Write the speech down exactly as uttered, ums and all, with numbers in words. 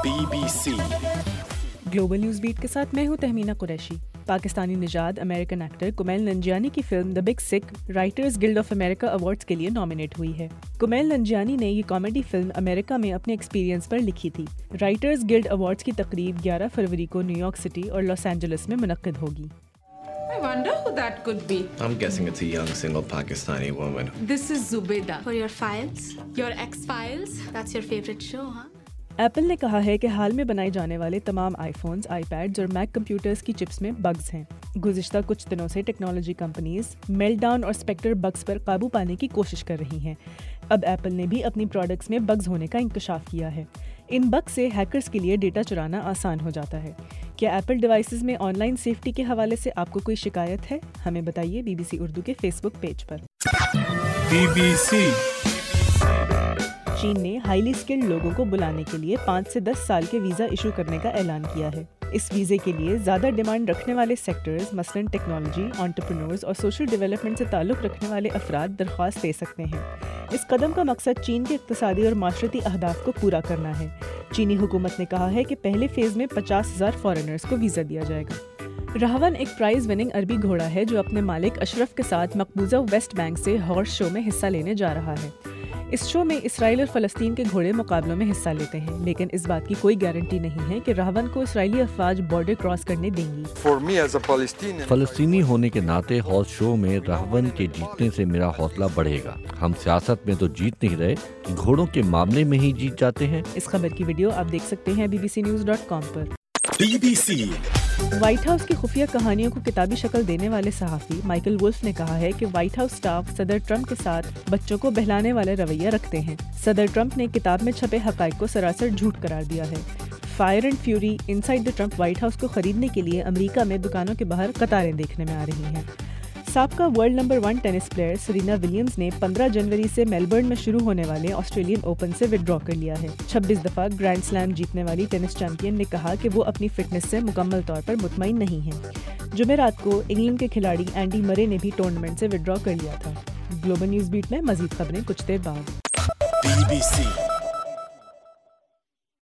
Be B C global news beat کے ساتھ میں ہوں تہمینہ قریشی۔ پاکستانی نژاد امریکن ایکٹر کمیل ننجیانی کی film The Big Sick Writers Guild of America Awards کے لیے نامینیٹ ہوئی ہے۔ کمیل ننجیانی نے یہ کامیڈی فلم امریکہ میں اپنے ایکسپیرینس پر لکھی تھی۔ رائٹرز گلڈ ایوارڈز کی تقریب گیارہ فروری کو نیو یارک سٹی اور لاس اینجلس میں منعقد ہوگی۔ I wonder who that could be. I'm guessing it's a young single Pakistani woman. This is Zubeda. For your files, your X-Files, that's your favorite show, huh? Apple نے کہا ہے کہ حال میں بنائے جانے والے تمام آئی فونز، آئی پیڈز اور میک کمپیوٹرز کی چپس میں بگز ہیں۔ گزشتہ کچھ دنوں سے ٹیکنالوجی کمپنیز میلٹ ڈاؤن اور اسپیکٹر بگز پر قابو پانے کی کوشش کر رہی ہیں۔ اب ایپل نے بھی اپنی پروڈکٹس میں بگز ہونے کا انکشاف کیا ہے۔ ان بگ سے ہیکرز کے لیے ڈیٹا چرانا آسان ہو جاتا ہے۔ کیا ایپل ڈیوائسز میں آن لائن سیفٹی کے حوالے سے آپ کو کوئی شکایت ہے؟ ہمیں بتائیے بی بی سی اردو کے فیس بک پیج پر۔ بی بی سی چین نے ہائیلی اسکلڈ لوگوں کو بلانے کے لیے پانچ سے دس سال کے ویزا ایشو کرنے کا اعلان کیا ہے۔ اس ویزے کے لیے زیادہ ڈیمانڈ رکھنے والے سیکٹرز مثلاً ٹیکنالوجی، انٹرپرینورز اور سوشل ڈیولپمنٹ سے تعلق رکھنے والے افراد درخواست دے سکتے ہیں۔ اس قدم کا مقصد چین کے اقتصادی اور معاشرتی اہداف کو پورا کرنا ہے۔ چینی حکومت نے کہا ہے کہ پہلے فیز میں پچاس ہزار فارنرز کو ویزا دیا جائے گا۔ رہون ایک پرائز وننگ عربی گھوڑا ہے جو اپنے مالک اشرف کے ساتھ مقبوضہ ویسٹ بینک سے ہارس شو میں حصہ لینے جا رہا ہے۔ اس شو میں اسرائیل اور فلسطین کے گھوڑے مقابلوں میں حصہ لیتے ہیں، لیکن اس بات کی کوئی گارنٹی نہیں ہے کہ رہون کو اسرائیلی افواج بارڈر کراس کرنے دیں گی۔ فلسطینی ہونے کے ناطے ہارس شو میں رہون کے جیتنے سے میرا حوصلہ بڑھے گا۔ ہم سیاست میں تو جیت نہیں رہے، گھوڑوں کے معاملے میں ہی جیت جاتے ہیں۔ اس خبر کی ویڈیو آپ دیکھ سکتے ہیں B B C news dot com پر۔ B B C White House کی خفیہ کہانیوں کو کتابی شکل دینے والے صحافی مائیکل وولف نے کہا ہے کہ وائٹ ہاؤس سٹاف صدر ٹرمپ کے ساتھ بچوں کو بہلانے والا رویہ رکھتے ہیں۔ صدر ٹرمپ نے کتاب میں چھپے حقائق کو سراسر جھوٹ قرار دیا ہے۔ Fire and Fury inside the Trump White House کو خریدنے کے لیے امریکہ میں دکانوں کے باہر قطاریں دیکھنے میں آ رہی ہیں۔ سابقہ world number one tennis player Serena Williams نے پندرہ جنوری سے میلبرن میں شروع ہونے والے آسٹریلین اوپن سے وڈرا کر لیا ہے۔ چھبیس دفعہ گرینڈ سلیم جیتنے والی ٹینس چیمپئن نے کہا کہ وہ اپنی فٹنس سے مکمل طور پر مطمئن نہیں ہیں۔ جمعرات کو انگلینڈ کے کھلاڑی اینڈی مرے نے بھی ٹورنامنٹ سے وڈرا کر لیا تھا۔ گلوبل نیوز بیٹ میں مزید خبریں کچھ دیر بعد۔ Be B C